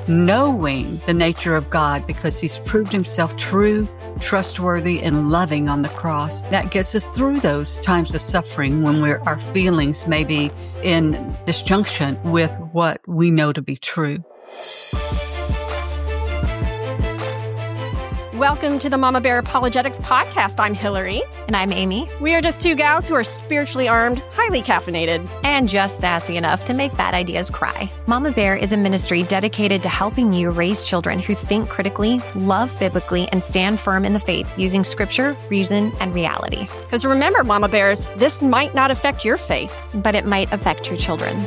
knowing the nature of God because he's proved himself true, trustworthy, and loving on the cross. That gets us through those times of suffering when our feelings may be in disjunction with what we know to be true. Welcome to the Mama Bear Apologetics Podcast. I'm Hillary. And I'm Amy. We are just two gals who are spiritually armed, highly caffeinated, and just sassy enough to make bad ideas cry. Mama Bear is a ministry dedicated to helping you raise children who think critically, love biblically, and stand firm in the faith using scripture, reason, and reality. Because remember, Mama Bears, this might not affect your faith, but it might affect your children's.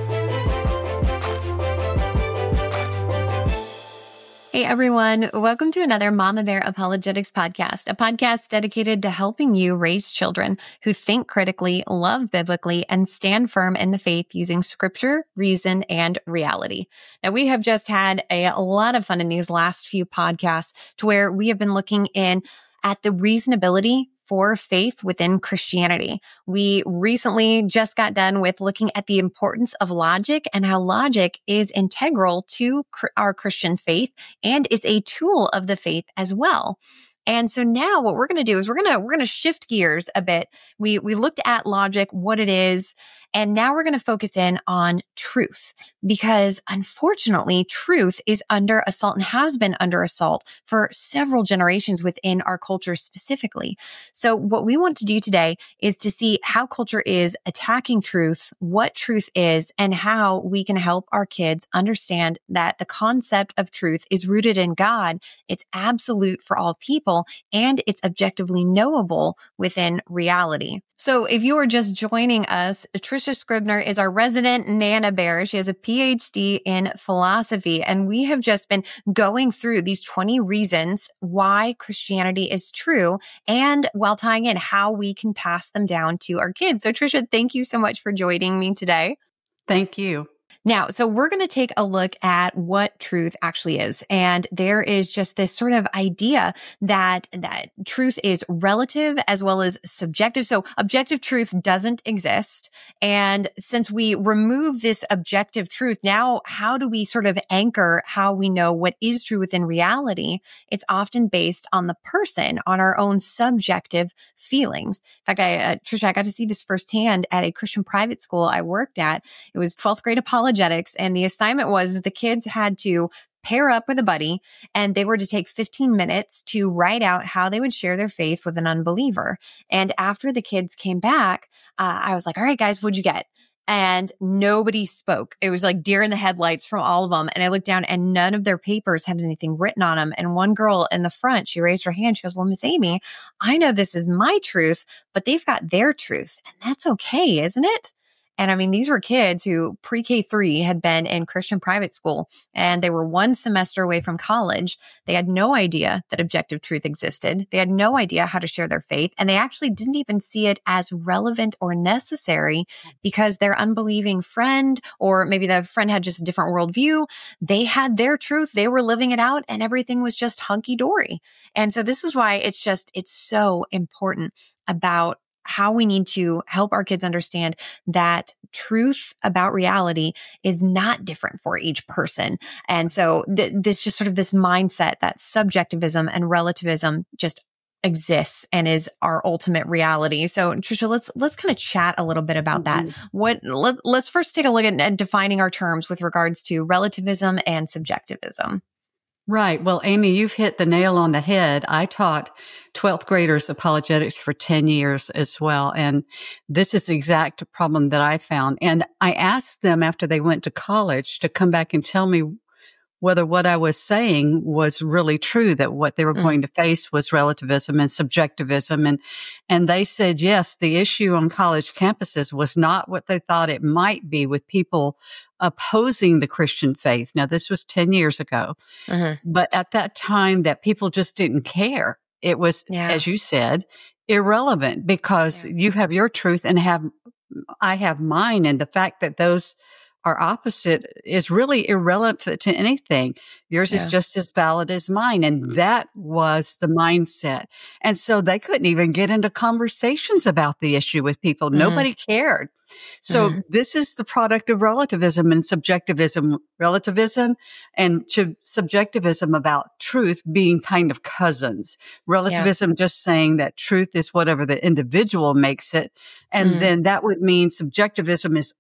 Hey everyone, welcome to another Mama Bear Apologetics Podcast, a podcast dedicated to helping you raise children who think critically, love biblically, and stand firm in the faith using scripture, reason, and reality. Now, we have just had a lot of fun in these last few podcasts to where we have been looking in at the reasonability for faith within Christianity. We recently just got done with looking at the importance of logic and how logic is integral to our Christian faith and is a tool of the faith as well. And so now what we're going to do is we're going to shift gears a bit. We looked at logic, what it is, and now we're going to focus in on truth because unfortunately, truth is under assault and has been under assault for several generations within our culture specifically. So what we want to do today is to see how culture is attacking truth, what truth is, and how we can help our kids understand that the concept of truth is rooted in God. It's absolute for all people, and it's objectively knowable within reality. So if you are just joining us, Tricia Scribner is our resident Nana Bear. She has a PhD in philosophy, and we have just been going through these 20 reasons why Christianity is true and while tying in how we can pass them down to our kids. So Tricia, thank you so much for joining me today. Thank you. Now, so we're going to take a look at what truth actually is. And there is just this sort of idea that truth is relative as well as subjective. So objective truth doesn't exist. And since we remove this objective truth, now how do we sort of anchor how we know what is true within reality? It's often based on the person, on our own subjective feelings. In fact, Tricia, I got to see this firsthand at a Christian private school I worked at. It was 12th grade apologetics. And the assignment was the kids had to pair up with a buddy and they were to take 15 minutes to write out how they would share their faith with an unbeliever. And after the kids came back, I was like, all right, guys, what'd you get? And nobody spoke. It was like deer in the headlights from all of them. And I looked down and none of their papers had anything written on them. And one girl in the front, she raised her hand. She goes, well, Miss Amy, I know this is my truth, but they've got their truth. And that's okay, isn't it? And I mean, these were kids who pre-K 3 had been in Christian private school and they were one semester away from college. They had no idea that objective truth existed. They had no idea how to share their faith. And they actually didn't even see it as relevant or necessary because their unbelieving friend, or maybe the friend had just a different worldview, they had their truth. They were living it out and everything was just hunky-dory. And so this is why it's so important about how we need to help our kids understand that truth about reality is not different for each person. And so this just sort of this mindset that subjectivism and relativism just exists and is our ultimate reality. So Tricia, let's kind of chat a little bit about that. Let's first take a look at defining our terms with regards to relativism and subjectivism. Right. Well, Amy, you've hit the nail on the head. I taught 12th graders apologetics for 10 years as well. And this is the exact problem that I found. And I asked them after they went to college to come back and tell me whether what I was saying was really true, that what they were going to face was relativism and subjectivism. And they said, yes, the issue on college campuses was not what they thought it might be with people opposing the Christian faith. Now, this was 10 years ago, but at that time that people just didn't care. It was, as you said, irrelevant because you have your truth and I have mine. And the fact that those our opposite is really irrelevant to anything. Yours is just as valid as mine. And that was the mindset. And so they couldn't even get into conversations about the issue with people. Nobody cared. So this is the product of relativism and subjectivism. Relativism and subjectivism about truth being kind of cousins. Relativism just saying that truth is whatever the individual makes it. And then that would mean subjectivism is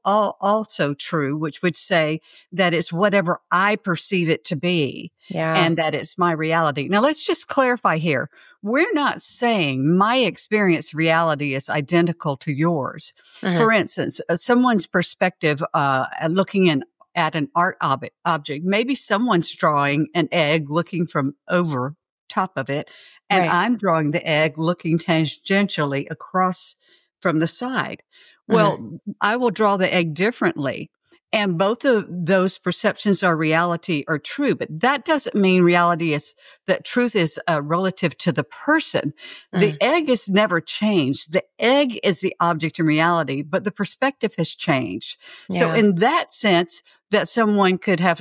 also true, which would say that it's whatever I perceive it to be. And that it's my reality. Now, let's just clarify here. We're not saying my experience reality is identical to yours. For instance, someone's perspective, looking at an art object, maybe someone's drawing an egg looking from over top of it, and I'm drawing the egg looking tangentially across from the side. Well, I will draw the egg differently. And both of those perceptions are reality or true, but that doesn't mean reality is that truth is relative to the person. The egg is never changed. The egg is the object in reality, but the perspective has changed. So in that sense, that someone could have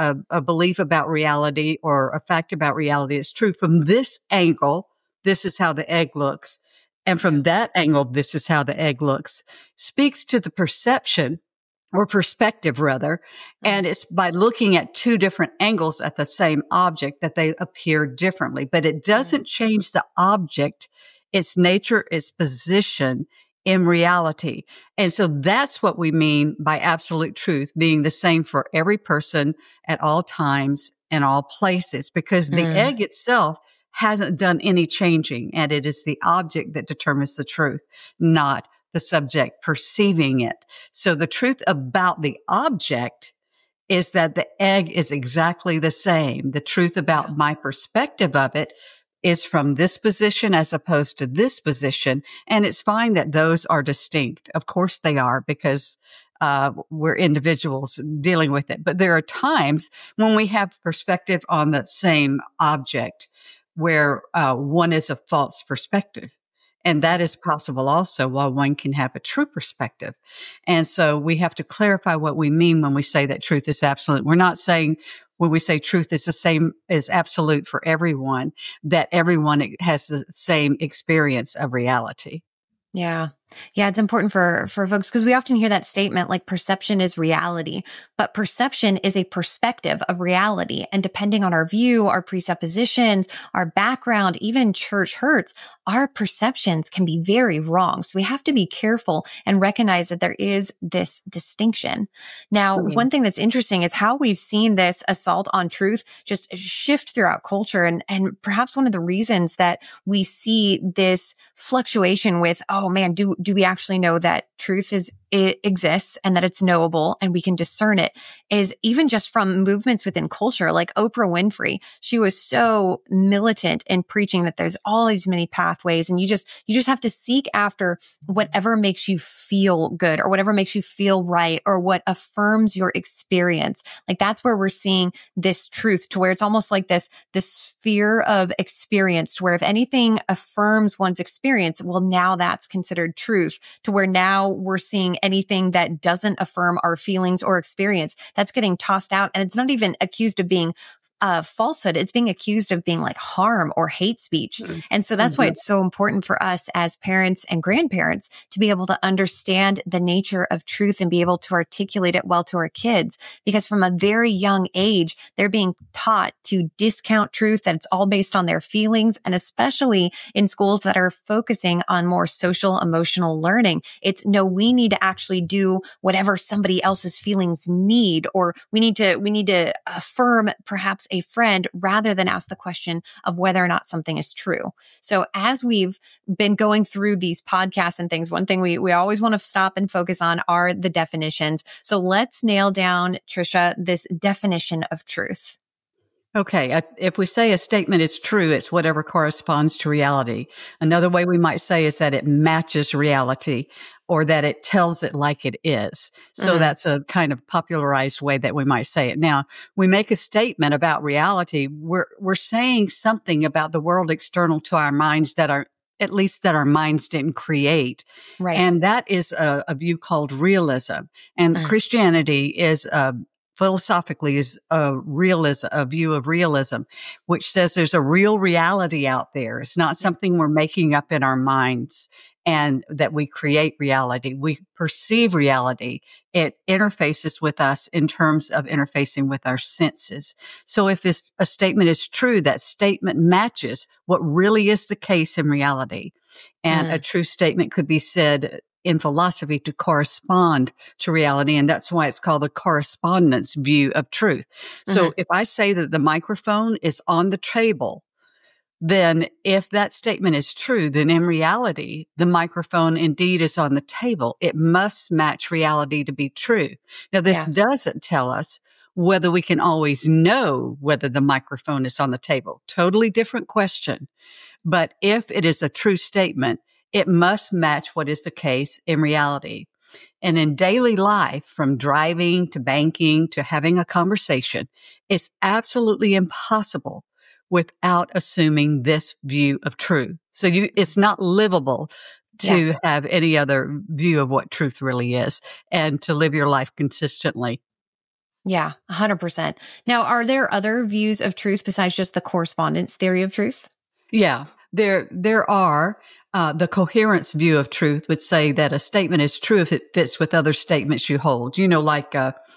a belief about reality or a fact about reality is true. From this angle, this is how the egg looks. And from that angle, this is how the egg looks. Speaks to the perception or perspective rather. And it's by looking at two different angles at the same object that they appear differently, but it doesn't change the object, its nature, its position in reality. And so that's what we mean by absolute truth being the same for every person at all times and all places, because the egg itself hasn't done any changing, and it is the object that determines the truth, not the subject perceiving it. So the truth about the object is that the egg is exactly the same. The truth about my perspective of it is from this position as opposed to this position. And it's fine that those are distinct. Of course they are, because we're individuals dealing with it. But there are times when we have perspective on the same object where one is a false perspective. And that is possible also, while one can have a true perspective. And so we have to clarify what we mean when we say that truth is absolute. We're not saying when we say truth is the same as absolute for everyone, that everyone has the same experience of reality. Yeah. It's important for folks, because we often hear that statement like perception is reality, but perception is a perspective of reality. And depending on our view, our presuppositions, our background, even church hurts, our perceptions can be very wrong. So we have to be careful and recognize that there is this distinction. Now, one thing that's interesting is how we've seen this assault on truth just shift throughout culture. And perhaps one of the reasons that we see this fluctuation with, oh man, do we actually know that truth exists and that it's knowable and we can discern it, is even just from movements within culture, like Oprah Winfrey. She was so militant in preaching that there's all these many pathways, and you just have to seek after whatever makes you feel good or whatever makes you feel right or what affirms your experience. Like that's where we're seeing this truth, to where it's almost like this sphere of experience, to where if anything affirms one's experience, well, now that's considered truth, to where now we're seeing anything that doesn't affirm our feelings or experience, that's getting tossed out. And it's not even accused of being falsehood. It's being accused of being like harm or hate speech. And so that's why it's so important for us as parents and grandparents to be able to understand the nature of truth and be able to articulate it well to our kids. Because from a very young age, they're being taught to discount truth, that it's all based on their feelings. And especially in schools that are focusing on more social, emotional learning, it's no, we need to actually do whatever somebody else's feelings need, or we need to affirm perhaps a friend, rather than ask the question of whether or not something is true. So as we've been going through these podcasts and things, one thing we always want to stop and focus on are the definitions. So let's nail down, Tricia, this definition of truth. Okay. If we say a statement is true, it's whatever corresponds to reality. Another way we might say is that it matches reality, or that it tells it like it is. So that's a kind of popularized way that we might say it. Now, we make a statement about reality. We're saying something about the world external to our minds that at least that our minds didn't create. Right. And that is a view called realism. And Christianity is philosophically is a view of realism, which says there's a real reality out there. It's not something we're making up in our minds and that we create reality. We perceive reality. It interfaces with us in terms of interfacing with our senses. So if a statement is true, that statement matches what really is the case in reality. And a true statement could be said in philosophy to correspond to reality. And that's why it's called the correspondence view of truth. So if I say that the microphone is on the table, then if that statement is true, then in reality, the microphone indeed is on the table. It must match reality to be true. Now, this doesn't tell us whether we can always know whether the microphone is on the table. Totally different question. But if it is a true statement, it must match what is the case in reality. And in daily life, from driving to banking to having a conversation, it's absolutely impossible without assuming this view of truth. So it's not livable to have any other view of what truth really is and to live your life consistently. Yeah, 100%. Now, are there other views of truth besides just the correspondence theory of truth? Yeah, there are. The coherence view of truth would say that a statement is true if it fits with other statements you hold. You know, like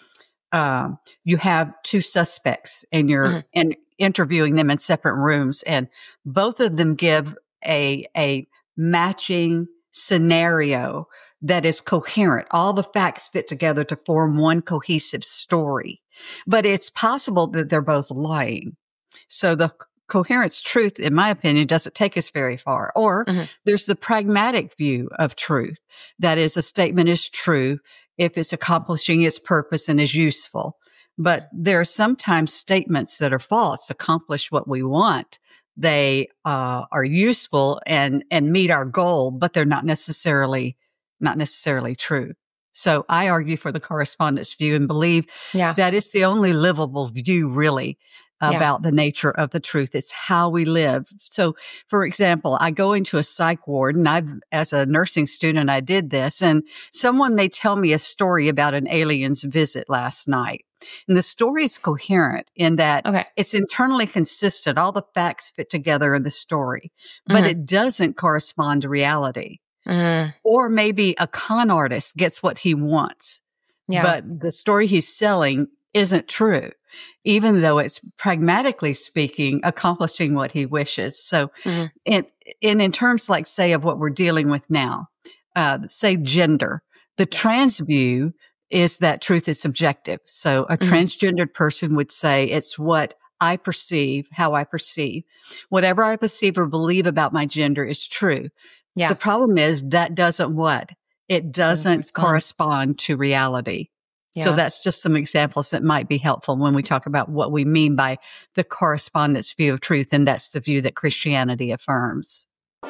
you have two suspects and you're interviewing them in separate rooms, and both of them give a matching scenario that is coherent. All the facts fit together to form one cohesive story. But it's possible that they're both lying. So the coherence truth, in my opinion, doesn't take us very far. Or there's the pragmatic view of truth. That is, a statement is true if it's accomplishing its purpose and is useful. But there are sometimes statements that are false, accomplish what we want. They are useful and meet our goal, but they're not necessarily true. So I argue for the correspondence view and believe that it's the only livable view, really, about the nature of the truth. It's how we live. So, for example, I go into a psych ward, and as a nursing student, I did this, and someone may tell me a story about an alien's visit last night. And the story is coherent in that it's internally consistent. All the facts fit together in the story, but it doesn't correspond to reality. Or maybe a con artist gets what he wants, but the story he's selling isn't true, even though it's pragmatically speaking, accomplishing what he wishes. So in terms like, say, of what we're dealing with now, say gender, the trans view is that truth is subjective. So a transgendered person would say it's what I perceive, how I perceive. Whatever I perceive or believe about my gender is true. Yeah. The problem is that doesn't what? It doesn't correspond to reality. Yeah. So that's just some examples that might be helpful when we talk about what we mean by the correspondence view of truth. And that's the view that Christianity affirms.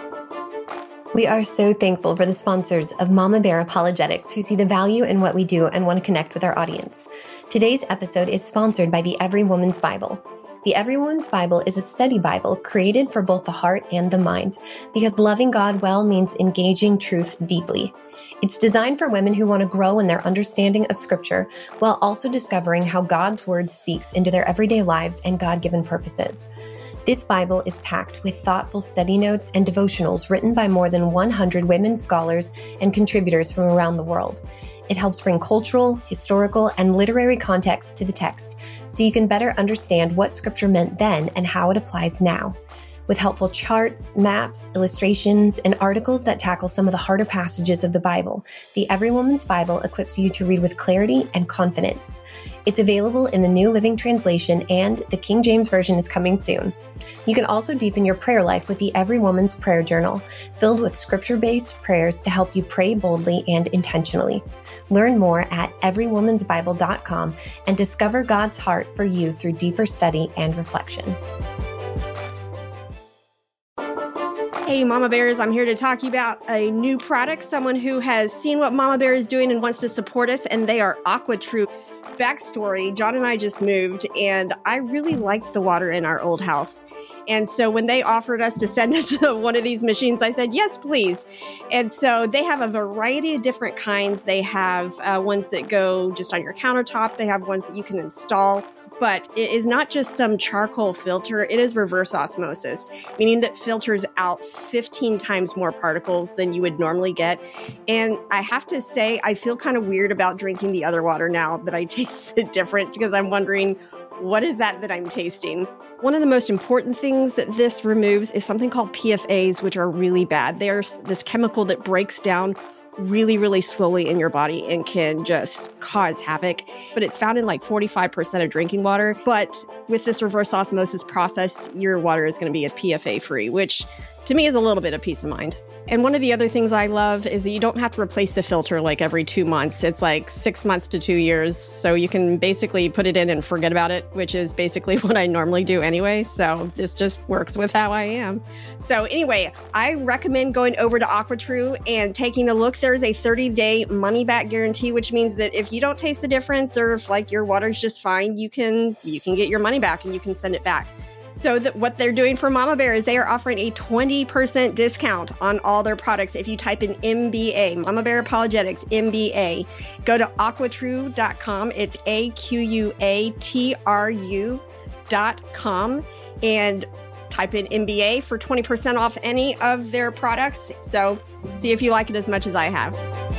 We are so thankful for the sponsors of Mama Bear Apologetics who see the value in what we do and want to connect with our audience. Today's episode is sponsored by the Every Woman's Bible. The Every Woman's Bible is a study Bible created for both the heart and the mind, because loving God well means engaging truth deeply. It's designed for women who want to grow in their understanding of Scripture while also discovering how God's Word speaks into their everyday lives and God-given purposes. This Bible is packed with thoughtful study notes and devotionals written by more than 100 women scholars and contributors from around the world. It helps bring cultural, historical, and literary context to the text so you can better understand what Scripture meant then and how it applies now. With helpful charts, maps, illustrations, and articles that tackle some of the harder passages of the Bible, the Every Woman's Bible equips you to read with clarity and confidence. It's available in the New Living Translation, and the King James Version is coming soon. You can also deepen your prayer life with the Every Woman's Prayer Journal, filled with scripture-based prayers to help you pray boldly and intentionally. Learn more at everywomansbible.com and discover God's heart for you through deeper study and reflection. Hey, Mama Bears, I'm here to talk to you about a new product, someone who has seen what Mama Bear is doing and wants to support us, and they are AquaTrue. Backstory, John and I just moved, and I really liked the water in our old house. And so when they offered us to send us one of these machines, I said, yes, please. And so they have a variety of different kinds. They have ones that go just on your countertop. They have ones that you can install. But it is not just some charcoal filter. It is reverse osmosis, meaning that filters out 15 times more particles than you would normally get. And I have to say, I feel kind of weird about drinking the other water now that I taste the difference, because I'm wondering, what is that I'm tasting? One of the most important things that this removes is something called PFAs, which are really bad. There's this chemical that breaks down really, really slowly in your body and can just cause havoc. But it's found in like 45% of drinking water. But with this reverse osmosis process, your water is going to be PFA free, which to me is a little bit of peace of mind. And one of the other things I love is that you don't have to replace the filter like every 2 months. It's like 6 months to 2 years. So you can basically put it in and forget about it, which is basically what I normally do anyway. So this just works with how I am. So anyway, I recommend going over to AquaTrue and taking a look. There's a 30-day money-back guarantee, which means that if you don't taste the difference, or if like your water's just fine, you can get your money back and you can send it back. So what they're doing for Mama Bear is they are offering a 20% discount on all their products if you type in MBA, Mama Bear Apologetics, MBA. Go to aquatrue.com. It's AQUATRU.com and type in MBA for 20% off any of their products. So see if you like it as much as I have.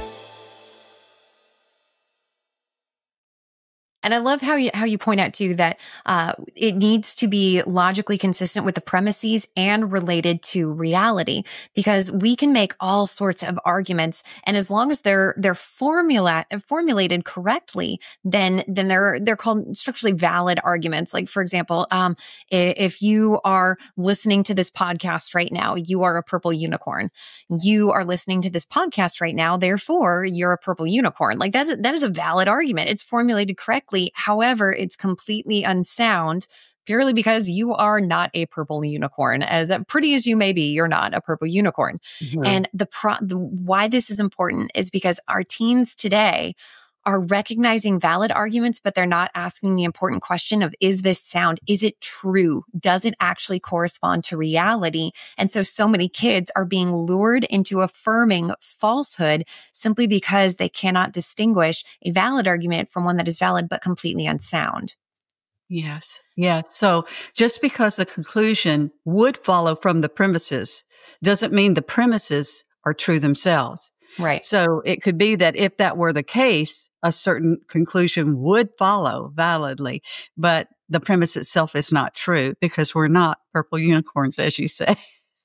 And I love how you point out too that it needs to be logically consistent with the premises and related to reality, because we can make all sorts of arguments, and as long as they're formulated correctly, then they're called structurally valid arguments. Like for example, if you are listening to this podcast right now, you are a purple unicorn. You are listening to this podcast right now, therefore you're a purple unicorn. Like that is a valid argument. It's formulated correctly. However, it's completely unsound purely because you are not a purple unicorn. As pretty as you may be, you're not a purple unicorn. Mm-hmm. And why this is important is because our teens today are recognizing valid arguments, but they're not asking the important question of, is this sound? Is it true? Does it actually correspond to reality? And so many kids are being lured into affirming falsehood simply because they cannot distinguish a valid argument from one that is valid, but completely unsound. Yes. Yes. So just because the conclusion would follow from the premises doesn't mean the premises are true themselves. Right. So it could be that if that were the case, a certain conclusion would follow validly, but the premise itself is not true because we're not purple unicorns, as you say.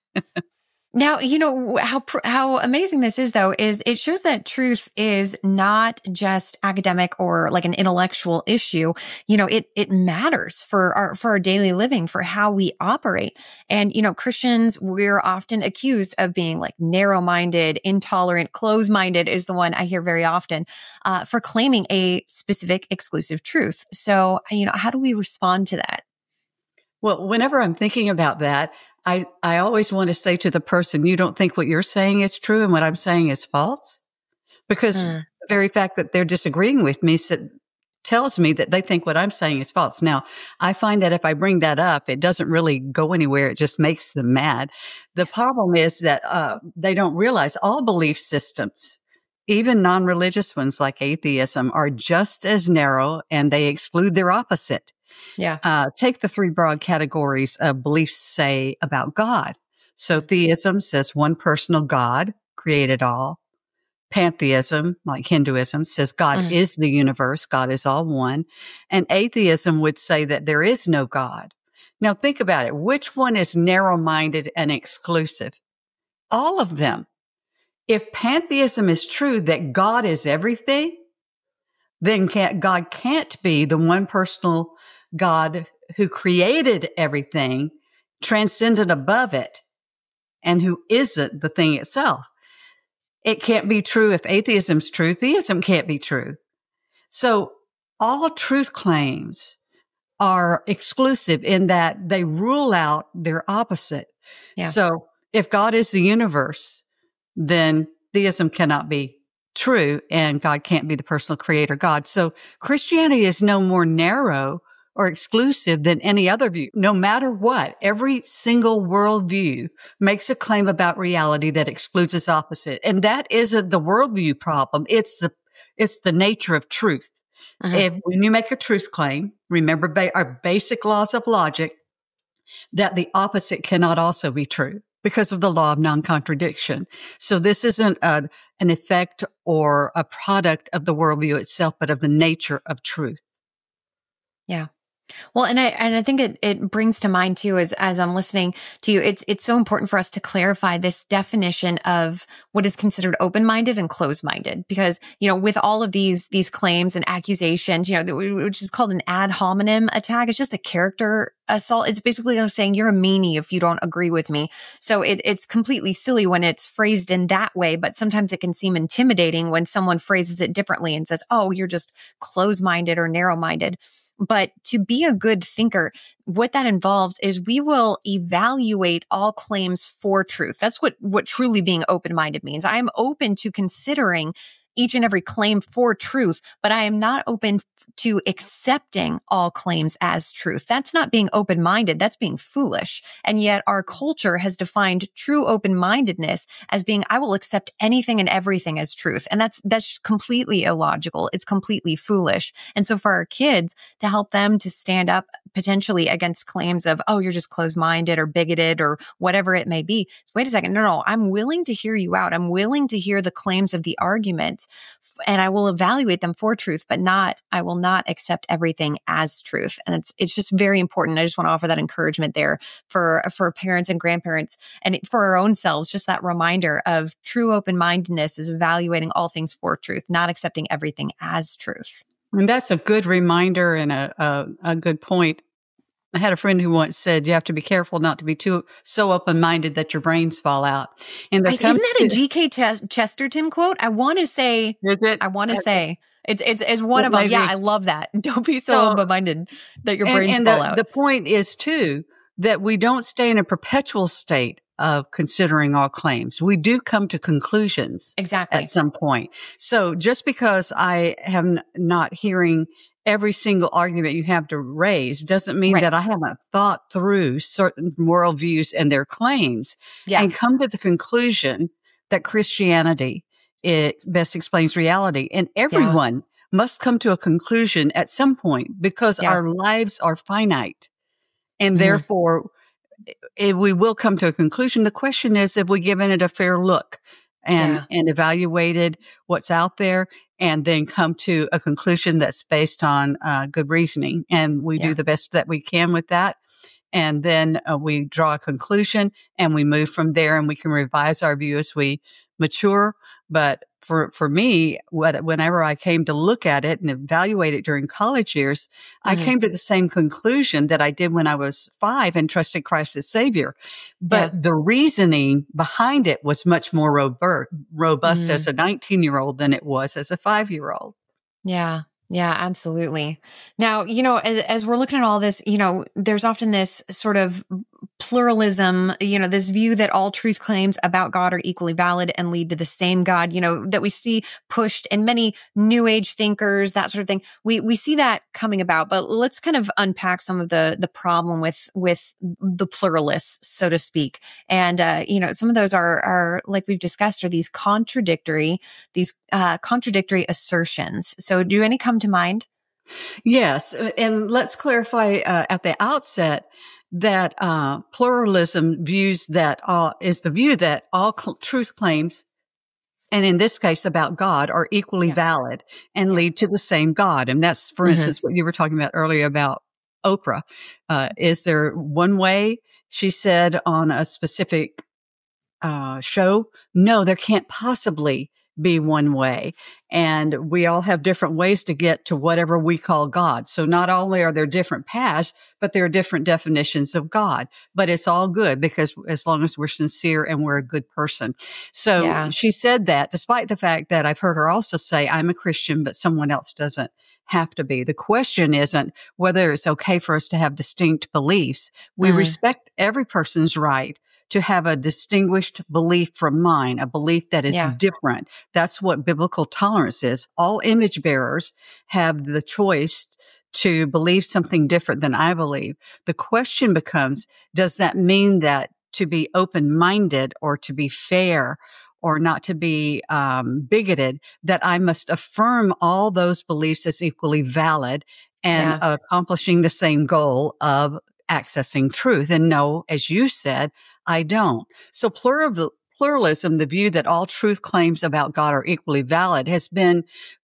Now, you know, how amazing this is, though, is it shows that truth is not just academic or like an intellectual issue. You know, it matters for our daily living, for how we operate. And, you know, Christians, we're often accused of being like narrow-minded, intolerant, closed-minded is the one I hear very often, for claiming a specific exclusive truth. So, you know, how do we respond to that? Well, whenever I'm thinking about that, I always want to say to the person, you don't think what you're saying is true and what I'm saying is false? Because the very fact that they're disagreeing with me tells me that they think what I'm saying is false. Now, I find that if I bring that up, it doesn't really go anywhere. It just makes them mad. The problem is that they don't realize all belief systems, even non-religious ones like atheism, are just as narrow, and they exclude their opposite. Yeah. Take the three broad categories of beliefs say about God. So theism says one personal God created all. Pantheism, like Hinduism, says God is the universe. God is all one. And atheism would say that there is no God. Now think about it. Which one is narrow-minded and exclusive? All of them. If pantheism is true, that God is everything, then God can't be the one personal God who created everything, transcendent above it, and who isn't the thing itself. It can't be true if atheism's true. Theism can't be true. So all truth claims are exclusive in that they rule out their opposite. Yeah. So if God is the universe, then theism cannot be true and God can't be the personal creator God. So Christianity is no more narrow or exclusive than any other view. No matter what, every single worldview makes a claim about reality that excludes its opposite. And that isn't the worldview problem. It's the nature of truth. When you make a truth claim, remember our basic laws of logic, that the opposite cannot also be true because of the law of non-contradiction. So this isn't an effect or a product of the worldview itself, but of the nature of truth. Yeah. Well, and I think it brings to mind too, as I'm listening to you, it's so important for us to clarify this definition of what is considered open-minded and closed-minded, because, with all of these claims and accusations, which is called an ad hominem attack, it's just a character assault. It's basically saying you're a meanie if you don't agree with me. So it's completely silly when it's phrased in that way, but sometimes it can seem intimidating when someone phrases it differently and says, oh, you're just closed-minded or narrow-minded. But to be a good thinker, what that involves is we will evaluate all claims for truth. That's what truly being open-minded means. I am open to considering each and every claim for truth, but I am not open to accepting all claims as truth. That's not being open-minded. That's being foolish. And yet our culture has defined true open-mindedness as being, I will accept anything and everything as truth. And that's completely illogical. It's completely foolish. And so for our kids, to help them to stand up potentially against claims of, oh, you're just closed-minded or bigoted or whatever it may be. Wait a second. No, I'm willing to hear you out. I'm willing to hear the claims of the argument, and I will evaluate them for truth, but I will not accept everything as truth. And it's just very important. I just want to offer that encouragement there for parents and grandparents and for our own selves, just that reminder of true open-mindedness is evaluating all things for truth, not accepting everything as truth. And that's a good reminder and a good point. I had a friend who once said, you have to be careful not to be so open-minded that your brains fall out. And isn't that a G.K. Chesterton quote? I want to say, is it? I want to say it's one of them. Maybe. Yeah, I love that. Don't be so open-minded that your brains fall out. The point is too, that we don't stay in a perpetual state of considering all claims. We do come to conclusions exactly at some point. So just because I am not hearing every single argument you have to raise doesn't mean that I haven't thought through certain worldviews and their claims and come to the conclusion that Christianity, it best explains reality. And everyone must come to a conclusion at some point because our lives are finite. And therefore, we will come to a conclusion. The question is, have we given it a fair look and evaluated what's out there and then come to a conclusion that's based on good reasoning? And we do the best that we can with that. And then we draw a conclusion and we move from there, and we can revise our view as we mature. But for me, whenever I came to look at it and evaluate it during college years, I came to the same conclusion that I did when I was 5 and trusted Christ as Savior. But the reasoning behind it was much more robust as a 19-year-old than it was as a 5-year-old. Yeah. Yeah, absolutely. Now, as we're looking at all this, there's often this sort of pluralism, this view that all truth claims about God are equally valid and lead to the same God, that we see pushed in many new age thinkers, that sort of thing. We see that coming about, but let's kind of unpack some of the problem with the pluralists, so to speak. And, some of those are like we've discussed, are these contradictory assertions. So do any come to mind? Yes. And let's clarify at the outset that pluralism is the view that all truth claims, and in this case about God, are equally valid and lead to the same God. And that's, for instance, what you were talking about earlier about Oprah. Is there one way, she said on a specific show? No, there can't possibly be one way. And we all have different ways to get to whatever we call God. So not only are there different paths, but there are different definitions of God. But it's all good because as long as we're sincere and we're a good person. So she said that despite the fact that I've heard her also say, I'm a Christian, but someone else doesn't have to be. The question isn't whether it's okay for us to have distinct beliefs. We respect every person's right to have a distinguished belief from mine, a belief that is different. That's what biblical tolerance is. All image bearers have the choice to believe something different than I believe. The question becomes, does that mean that to be open-minded or to be fair or not to be bigoted, that I must affirm all those beliefs as equally valid and accomplishing the same goal of accessing truth? And no, as you said, I don't. So pluralism, the view that all truth claims about God are equally valid, has been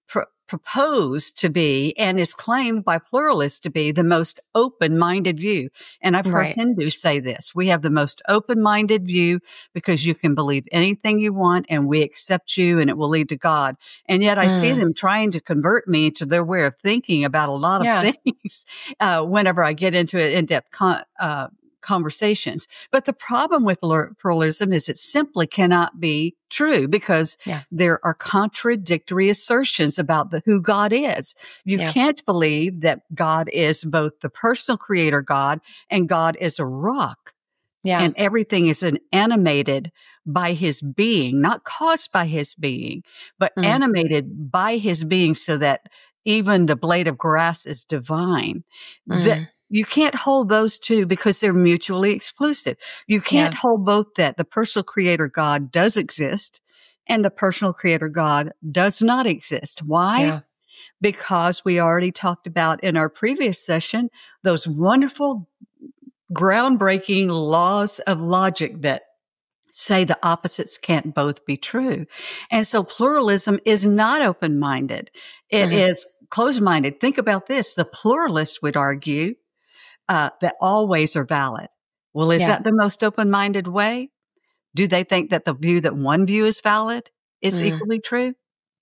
proposed to be and is claimed by pluralists to be the most open-minded view. And I've heard Hindus say this. We have the most open-minded view because you can believe anything you want and we accept you and it will lead to God. And yet I see them trying to convert me to their way of thinking about a lot of things whenever I get into in-depth conversations. But the problem with pluralism is it simply cannot be true because there are contradictory assertions about who God is. You can't believe that God is both the personal creator God and God is a rock. And everything is animated by his being, not caused by his being, but animated by his being so that even the blade of grass is divine. That you can't hold those two because they're mutually exclusive. You can't hold both that the personal creator God does exist and the personal creator God does not exist. Why? Because we already talked about in our previous session, those wonderful, groundbreaking laws of logic that say the opposites can't both be true. And so pluralism is not open-minded. It is closed-minded. Think about this. The pluralist would argue that all ways are valid. Well, is that the most open-minded way? Do they think that the view that one view is valid is equally true?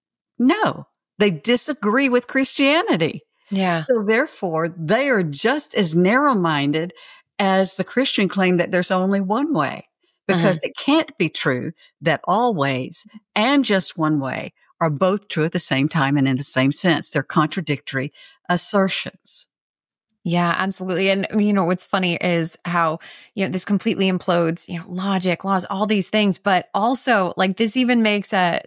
No, they disagree with Christianity. So therefore, they are just as narrow-minded as the Christian claim that there's only one way, because it can't be true that all ways and just one way are both true at the same time and in the same sense. They're contradictory assertions. Yeah, absolutely. And, what's funny is how, this completely implodes, logic, laws, all these things, but also like this even makes a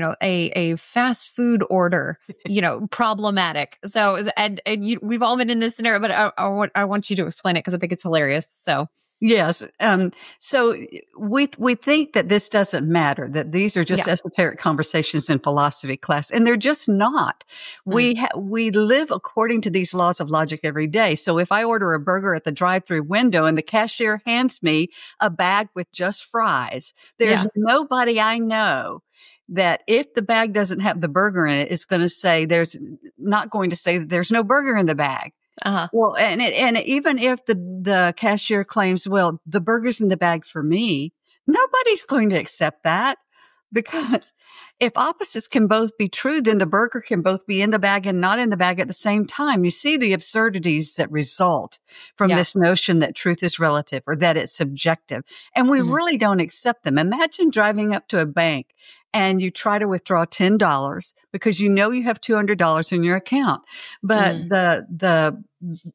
fast food order, problematic. So, we've all been in this scenario, but I want you to explain it because I think it's hilarious. So. Yes. So we think that this doesn't matter, that these are just esoteric conversations in philosophy class, and they're just not. We live according to these laws of logic every day. So if I order a burger at the drive-through window and the cashier hands me a bag with just fries, there's nobody I know that if the bag doesn't have the burger in it, is going to say not going to say that there's no burger in the bag. Well, and even if the cashier claims, well, the burger's in the bag for me, nobody's going to accept that, because if opposites can both be true, then the burger can both be in the bag and not in the bag at the same time. You see the absurdities that result from this notion that truth is relative or that it's subjective. And we really don't accept them. Imagine driving up to a bank and you try to withdraw $10 because you know you have $200 in your account. But the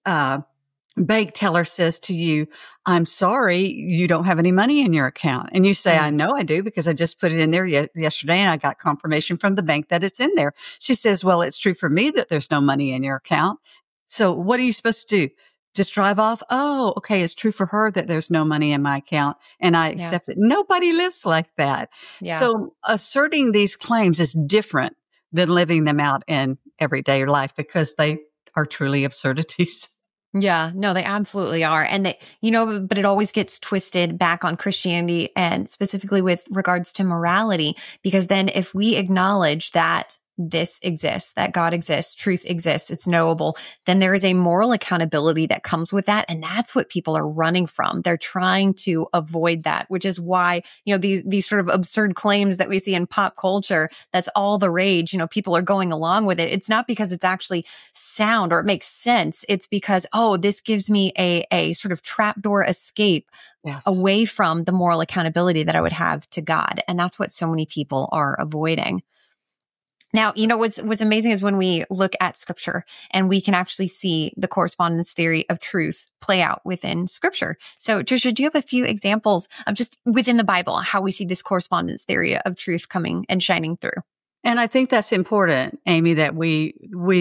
bank teller says to you, I'm sorry, you don't have any money in your account. And you say, I know I do because I just put it in there yesterday and I got confirmation from the bank that it's in there. She says, well, it's true for me that there's no money in your account. So what are you supposed to do? Just drive off? Oh, okay. It's true for her that there's no money in my account and I accept it. Nobody lives like that. So asserting these claims is different than living them out in everyday life because they are truly absurdities. Yeah, no, they absolutely are. And they, but it always gets twisted back on Christianity and specifically with regards to morality, because then if we acknowledge that this exists, that God exists, truth exists, it's knowable, then there is a moral accountability that comes with that. And that's what people are running from. They're trying to avoid that, which is why, these sort of absurd claims that we see in pop culture, that's all the rage, people are going along with it. It's not because it's actually sound or it makes sense. It's because, this gives me a sort of trapdoor escape away from the moral accountability that I would have to God. And that's what so many people are avoiding. Now, what's amazing is when we look at scripture and we can actually see the correspondence theory of truth play out within scripture. So, Trisha, do you have a few examples of just within the Bible, how we see this correspondence theory of truth coming and shining through? And I think that's important, Amy, that we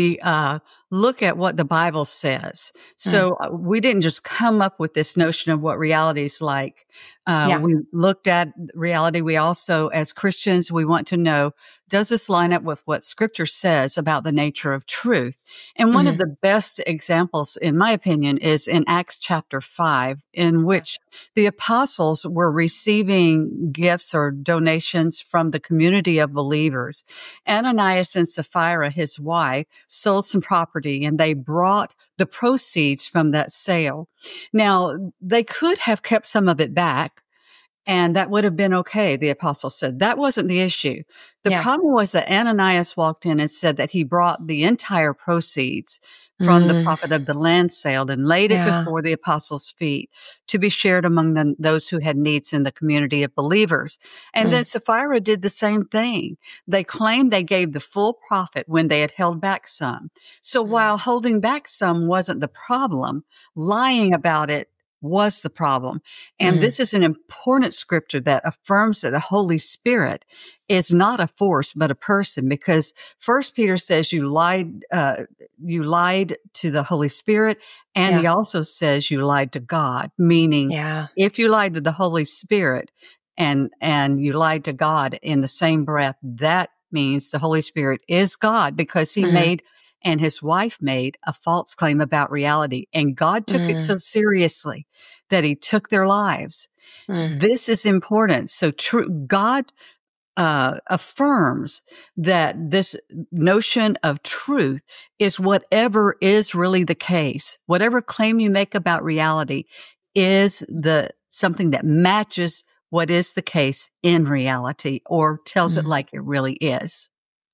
look at what the Bible says. So we didn't just come up with this notion of what reality is like. We looked at reality. We also, as Christians, we want to know, does this line up with what Scripture says about the nature of truth? And one of the best examples, in my opinion, is in Acts chapter 5, in which the apostles were receiving gifts or donations from the community of believers. Ananias and Sapphira, his wife, sold some property, and they brought the proceeds from that sale. Now, they could have kept some of it back, and that would have been okay, the apostle said. That wasn't the issue. The problem was that Ananias walked in and said that he brought the entire proceeds from the profit of the land sale and laid it before the apostles' feet to be shared among those who had needs in the community of believers. And then Sapphira did the same thing. They claimed they gave the full profit when they had held back some. So while holding back some wasn't the problem, lying about it was the problem. And this is an important scripture that affirms that the Holy Spirit is not a force, but a person, because First Peter says you lied to the Holy Spirit. And he also says you lied to God, meaning if you lied to the Holy Spirit and you lied to God in the same breath, that means the Holy Spirit is God, because he made and his wife made a false claim about reality. And God took it so seriously that he took their lives. This is important. So God affirms that this notion of truth is whatever is really the case. Whatever claim you make about reality is something that matches what is the case in reality, or tells it like it really is.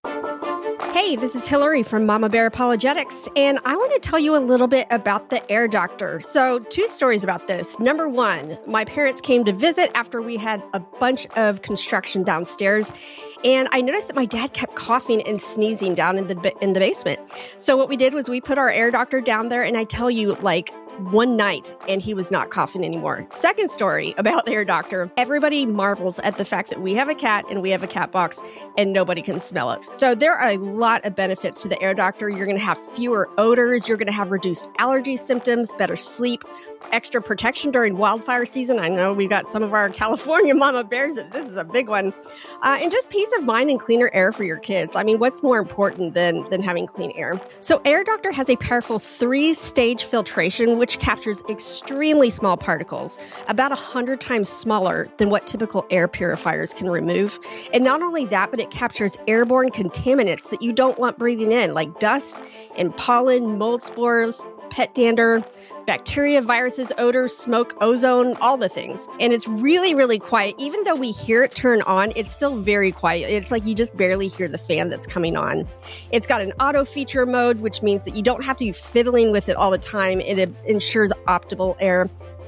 Hey, this is Hillary from Mama Bear Apologetics, and I want to tell you a little bit about the Air Doctor. So, 2 stories about this. Number 1, my parents came to visit after we had a bunch of construction downstairs, and I noticed that my dad kept coughing and sneezing down in the basement. So what we did was we put our Air Doctor down there, and I tell you, like, one night, and he was not coughing anymore. Second story about Air Doctor. Everybody marvels at the fact that we have a cat and we have a cat box and nobody can smell it. So there are a lot of benefits to the Air Doctor. You're going to have fewer odors. You're going to have reduced allergy symptoms, better sleep, extra protection during wildfire season. I know we got some of our California mama bears. This is a big one. And just peace of mind and cleaner air for your kids. I mean, what's more important than having clean air? So Air Doctor has a powerful 3-stage filtration, which captures extremely small particles, about 100 times smaller than what typical air purifiers can remove. And not only that, but it captures airborne contaminants that you don't want breathing in, like dust and pollen, mold spores, pet dander, bacteria, viruses, odors, smoke, ozone, all the things. And it's really, really quiet. Even though we hear it turn on, it's still very quiet. It's like you just barely hear the fan that's coming on. It's got an auto feature mode, which means that you don't have to be fiddling with it all the time. It ensures optimal air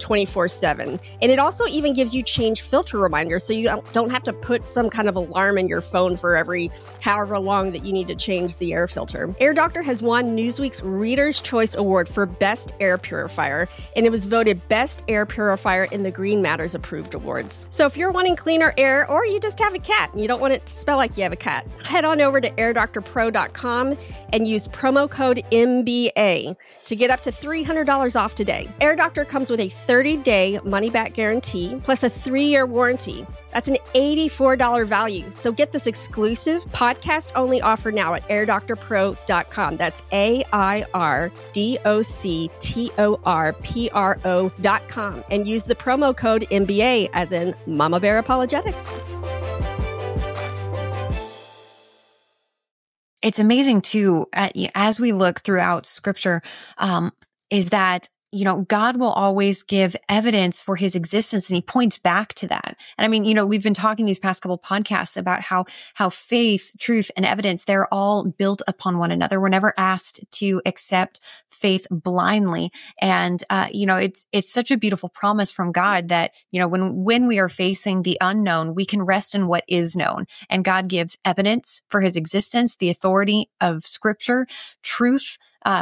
24/7. And it also even gives you change filter reminders, so you don't have to put some kind of alarm in your phone for every however long that you need to change the air filter. Air Doctor has won Newsweek's Reader's Choice Award for Best Air Purifier, and it was voted Best Air Purifier in the Green Matters Approved Awards. So if you're wanting cleaner air, or you just have a cat and you don't want it to smell like you have a cat, head on over to airdoctorpro.com and use promo code MBA to get up to $300 off today. Air Doctor comes with a 30-day money-back guarantee, plus a 3-year warranty. That's an $84 value. So get this exclusive podcast-only offer now at airdoctorpro.com. That's airdoctorpro.com. And use the promo code MBA, as in Mama Bear Apologetics. It's amazing too, as we look throughout scripture, is that God will always give evidence for his existence, and he points back to that. And I mean, we've been talking these past couple podcasts about how faith, truth, and evidence, they're all built upon one another. We're never asked to accept faith blindly. And, it's such a beautiful promise from God that, when we are facing the unknown, we can rest in what is known. And God gives evidence for his existence, the authority of scripture, truth,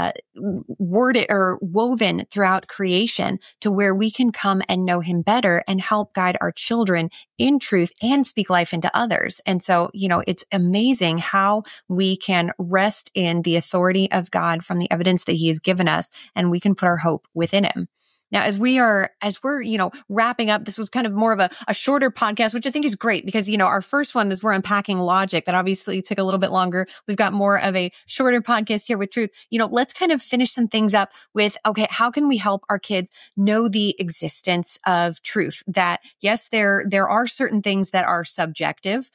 worded or woven throughout creation to where we can come and know him better and help guide our children in truth and speak life into others. And so, it's amazing how we can rest in the authority of God from the evidence that he has given us, and we can put our hope within him. Now, as we're, wrapping up, this was kind of more of a shorter podcast, which I think is great because, our first one is we're unpacking logic. That obviously took a little bit longer. We've got more of a shorter podcast here with truth. Let's kind of finish some things up with, okay, how can we help our kids know the existence of truth? That yes, there are certain things that are subjective.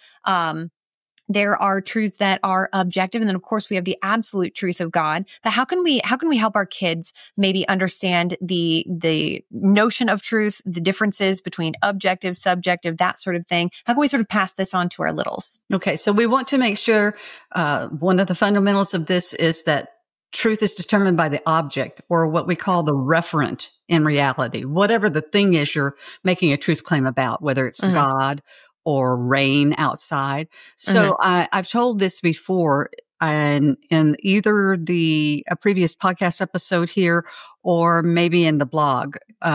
There are truths that are objective. And then of course we have the absolute truth of God. But how can we help our kids maybe understand the notion of truth, the differences between objective, subjective, that sort of thing? How can we sort of pass this on to our littles? Okay. So we want to make sure, one of the fundamentals of this is that truth is determined by the object, or what we call the referent in reality, whatever the thing is you're making a truth claim about, whether it's God or rain outside. So I've told this before in either a previous podcast episode here or maybe in the blog,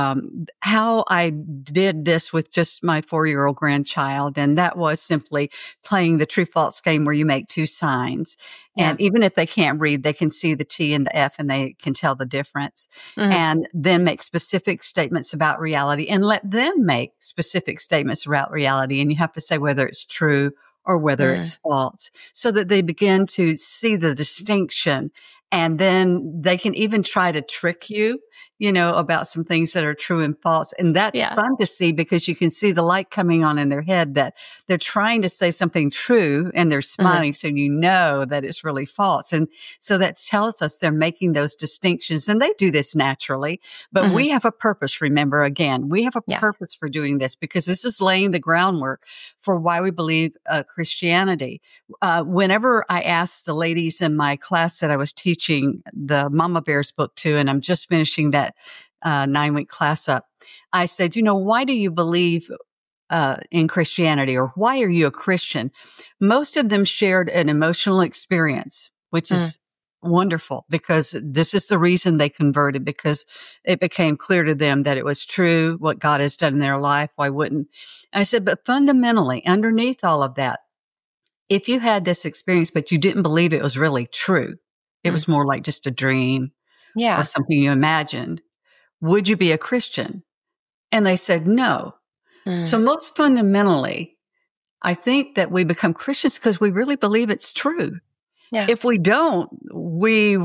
how I did this with just my 4-year-old grandchild. And that was simply playing the true false game where you make two signs. Yeah. And even if they can't read, they can see the T and the F and they can tell the difference. And then make specific statements about reality and let them make specific statements about reality. And you have to say whether it's true or whether it's false, so that they begin to see the distinction. And then they can even try to trick you, about some things that are true and false. And that's fun to see because you can see the light coming on in their head that they're trying to say something true and they're smiling. So that it's really false. And so that tells us they're making those distinctions, and they do this naturally, but we have a purpose. Remember, again, we have a purpose for doing this because this is laying the groundwork for why we believe Christianity. Whenever I asked the ladies in my class that I was teaching the Mama Bears book to, and I'm just finishing that 9-week class up, I said, why do you believe in Christianity, or why are you a Christian? Most of them shared an emotional experience, which is wonderful because this is the reason they converted, because it became clear to them that it was true what God has done in their life. Why wouldn't? I said, but fundamentally, underneath all of that, if you had this experience, but you didn't believe it was really true, it was more like just a dream or something you imagined, would you be a Christian? And they said no. So most fundamentally, I think that we become Christians because we really believe it's true. Yeah. If we don't, we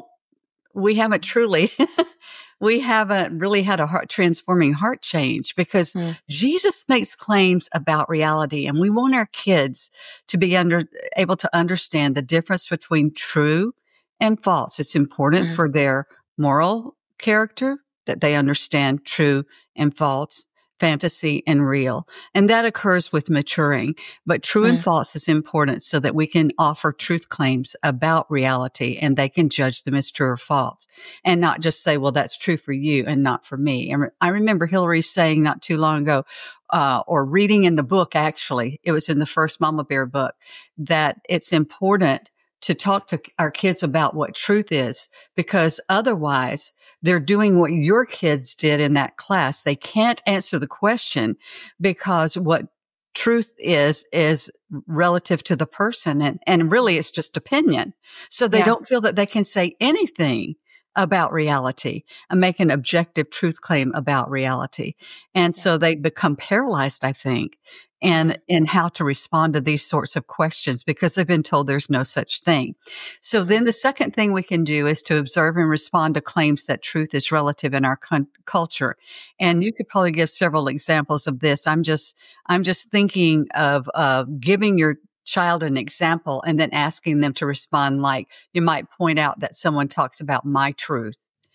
haven't truly, we haven't really had a transforming heart change, because Jesus makes claims about reality, and we want our kids to be able to understand the difference between true and false. It's important for their moral character that they understand true and false, fantasy and real. And that occurs with maturing. But true and false is important so that we can offer truth claims about reality, and they can judge them as true or false, and not just say, well, that's true for you and not for me. And I remember Hillary saying not too long ago, or reading in the book, actually, it was in the first Mama Bear book, that it's important to talk to our kids about what truth is, because otherwise they're doing what your kids did in that class. They can't answer the question because what truth is relative to the person. And really it's just opinion. So they don't feel that they can say anything about reality and make an objective truth claim about reality. And so they become paralyzed, I think, in how to respond to these sorts of questions, because they've been told there's no such thing. So then the second thing we can do is to observe and respond to claims that truth is relative in our culture. And you could probably give several examples of this. I'm just thinking of giving your child an example and then asking them to respond. Like, you might point out that someone talks about my truth.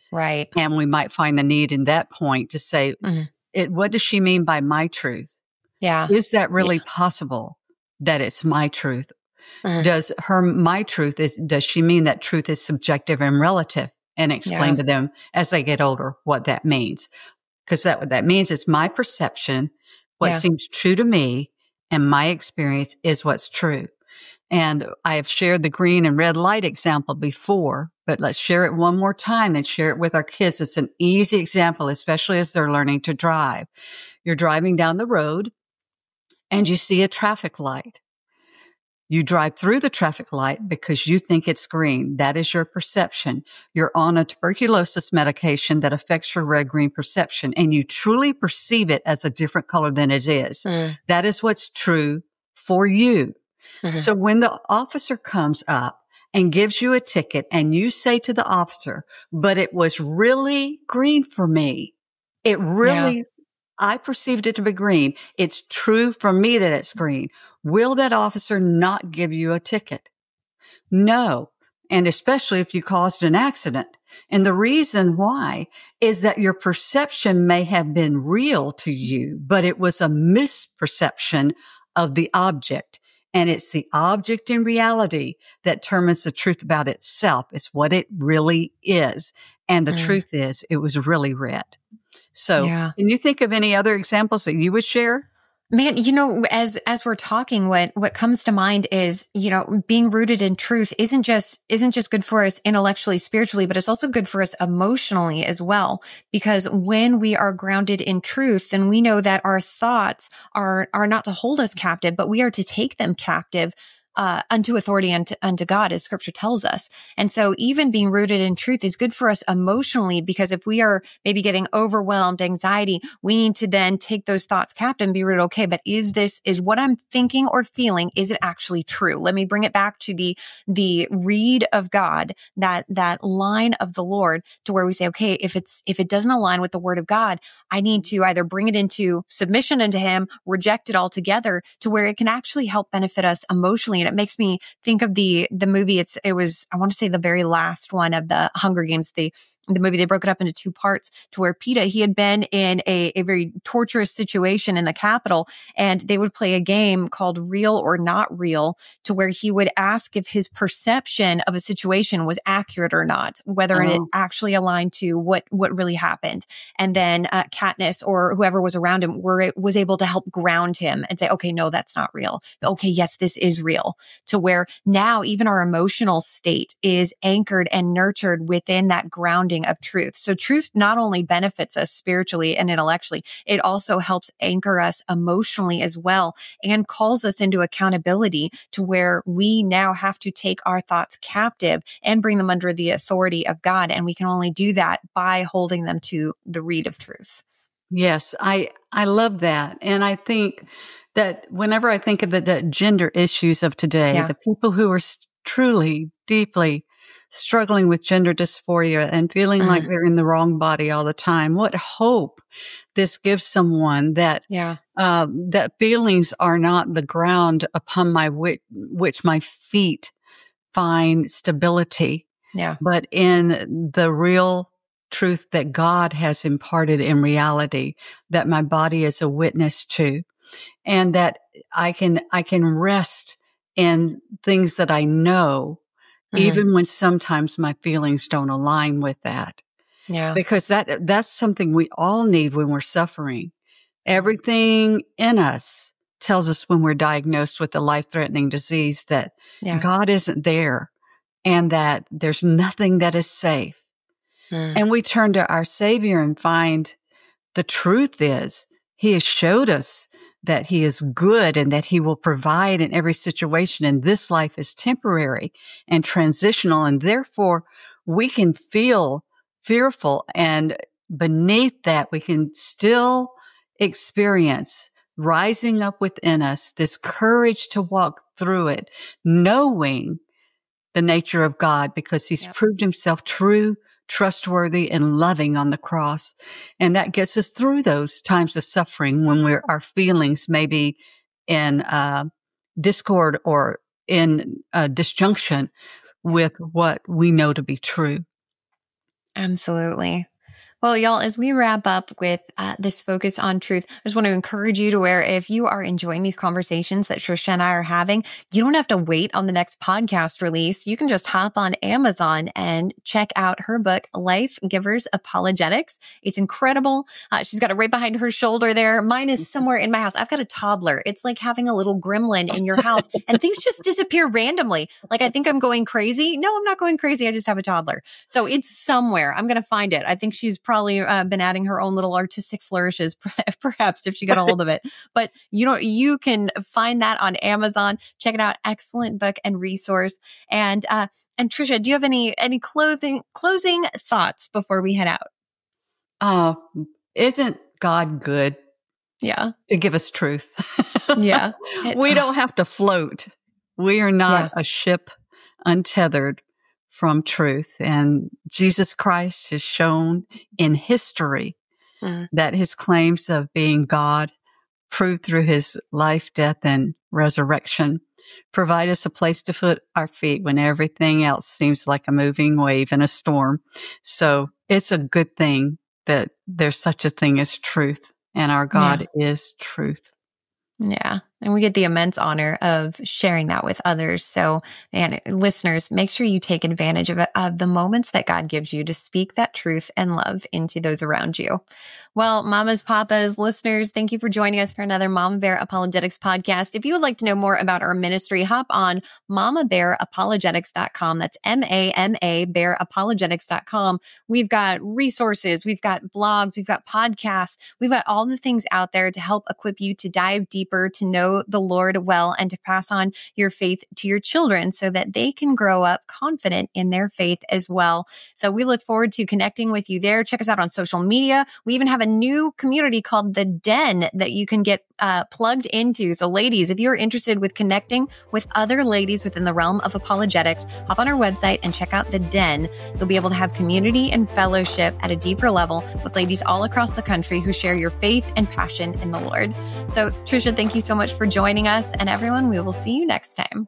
Right. And we might find the need in that point to say, what does she mean by my truth? Yeah. Is that really possible that it's my truth? Does she mean that truth is subjective and relative? And explain to them as they get older what that means. Because what that means is my perception, what seems true to me, and my experience is what's true. And I have shared the green and red light example before, but let's share it one more time and share it with our kids. It's an easy example, especially as they're learning to drive. You're driving down the road and you see a traffic light. You drive through the traffic light because you think it's green. That is your perception. You're on a tuberculosis medication that affects your red-green perception, and you truly perceive it as a different color than it is. That is what's true for you. So when the officer comes up and gives you a ticket and you say to the officer, but it was really green for me. I perceived it to be green. It's true for me that it's green. Will that officer not give you a ticket? No. And especially if you caused an accident. And the reason why is that your perception may have been real to you, but it was a misperception of the object. And it's the object in reality that determines the truth about itself. It's what it really is. And the truth is it was really red. So can you think of any other examples that you would share? Man, as we're talking, what comes to mind is, being rooted in truth isn't just good for us intellectually, spiritually, but it's also good for us emotionally as well. Because when we are grounded in truth, then we know that our thoughts are not to hold us captive, but we are to take them captive unto authority unto God, as scripture tells us. And so even being rooted in truth is good for us emotionally, because if we are maybe getting overwhelmed, anxiety, we need to then take those thoughts captive and be rooted. Okay, but is what I'm thinking or feeling, is it actually true? Let me bring it back to the read of God, that line of the Lord, to where we say, okay, if it doesn't align with the word of God, I need to either bring it into submission unto him, reject it altogether, to where it can actually help benefit us emotionally. And it makes me think of the movie. It was, I want to say, the very last one of the Hunger Games, the movie. They broke it up into two parts, to where Peeta, he had been in a very torturous situation in the Capitol, and they would play a game called Real or Not Real, to where he would ask if his perception of a situation was accurate or not, whether it actually aligned to what really happened. And then Katniss or whoever was around him was able to help ground him and say, okay, no, that's not real. Okay, yes, this is real. To where now even our emotional state is anchored and nurtured within that grounding of truth. So truth not only benefits us spiritually and intellectually, it also helps anchor us emotionally as well, and calls us into accountability, to where we now have to take our thoughts captive and bring them under the authority of God. And we can only do that by holding them to the read of truth. Yes, I love that. And I think that whenever I think of the gender issues of today, the people who are truly, deeply struggling with gender dysphoria and feeling like they're in the wrong body all the time, what hope this gives someone that that feelings are not the ground upon which my feet find stability, but in the real truth that God has imparted in reality, that my body is a witness to, and that I can rest in things that I know, even when sometimes my feelings don't align with that. Yeah. Because that's something we all need when we're suffering. Everything in us tells us when we're diagnosed with a life-threatening disease that God isn't there, and that there's nothing that is safe. And we turn to our Savior and find the truth is He has showed us that He is good and that He will provide in every situation. And this life is temporary and transitional. And therefore we can feel fearful. And beneath that, we can still experience rising up within us this courage to walk through it, knowing the nature of God, because He's proved Himself true, trustworthy, and loving on the cross. And that gets us through those times of suffering when our feelings may be in discord or in disjunction with what we know to be true. Absolutely. Well, y'all, as we wrap up with this focus on truth, I just want to encourage you to where if you are enjoying these conversations that Trisha and I are having, you don't have to wait on the next podcast release. You can just hop on Amazon and check out her book, Life Givers Apologetics. It's incredible. She's got it right behind her shoulder there. Mine is somewhere in my house. I've got a toddler. It's like having a little gremlin in your house and things just disappear randomly. Like, I think I'm going crazy. No, I'm not going crazy. I just have a toddler. So it's somewhere. I'm going to find it. I think she's probably been adding her own little artistic flourishes, perhaps, if she got a hold of it. But you can find that on Amazon. Check it out. Excellent book and resource. And Trisha, do you have any closing thoughts before we head out? Isn't God good? Yeah. To give us truth. Yeah. We don't have to float. We are not a ship untethered from truth. And Jesus Christ has shown in history that his claims of being God, proved through his life, death, and resurrection, provide us a place to put our feet when everything else seems like a moving wave in a storm. So it's a good thing that there's such a thing as truth, and our God is truth. Yeah. And we get the immense honor of sharing that with others. So, man, listeners, make sure you take advantage of the moments that God gives you to speak that truth and love into those around you. Well, mamas, papas, listeners, thank you for joining us for another Mama Bear Apologetics podcast. If you would like to know more about our ministry, hop on mamabearapologetics.com. That's MAMA bearapologetics.com. We've got resources, we've got blogs, we've got podcasts, we've got all the things out there to help equip you to dive deeper, to know the Lord well, and to pass on your faith to your children so that they can grow up confident in their faith as well. So we look forward to connecting with you there. Check us out on social media. We even have a new community called The Den that you can get plugged into. So ladies, if you're interested with connecting with other ladies within the realm of apologetics, hop on our website and check out The Den. You'll be able to have community and fellowship at a deeper level with ladies all across the country who share your faith and passion in the Lord. So Trisha, thank you so much for joining us. And everyone, we will see you next time.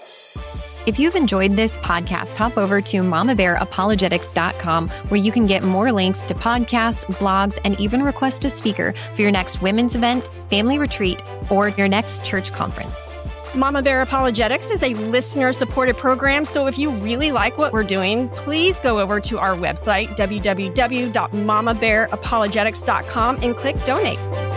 If you've enjoyed this podcast, hop over to mamabearapologetics.com, where you can get more links to podcasts, blogs, and even request a speaker for your next women's event, family retreat, or your next church conference. Mama Bear Apologetics is a listener-supported program, so if you really like what we're doing, please go over to our website, www.mamabearapologetics.com, and click donate.